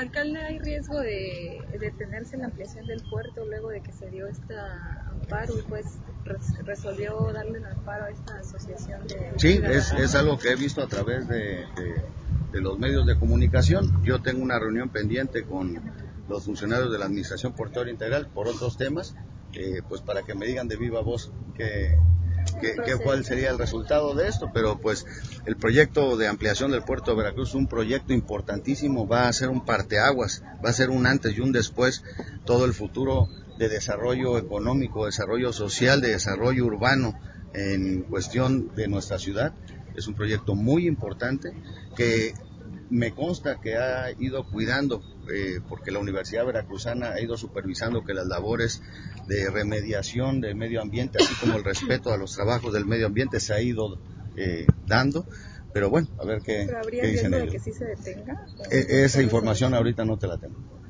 Alcalde, ¿hay riesgo de detenerse la ampliación del puerto luego de que se dio este amparo y pues resolvió darle el amparo a esta asociación de Sí, ciudadanos? es algo que he visto a través de los medios de comunicación. Yo tengo una reunión pendiente con los funcionarios de la Administración Portuaria Integral por otros temas, pues para que me digan de viva voz cuál sería el resultado de esto, pero pues el proyecto de ampliación del puerto de Veracruz es un proyecto importantísimo, va a ser un parteaguas, va a ser un antes y un después, todo el futuro de desarrollo económico, desarrollo social, de desarrollo urbano en cuestión de nuestra ciudad. Es un proyecto muy importante que me consta que ha ido cuidando, porque la Universidad Veracruzana ha ido supervisando que las labores de remediación del medio ambiente, así como el respeto a los trabajos del medio ambiente, se ha ido dando. Pero bueno, a ver qué dicen ellos. ¿Habría riesgo de que sí se detenga? Esa información ahorita no te la tengo.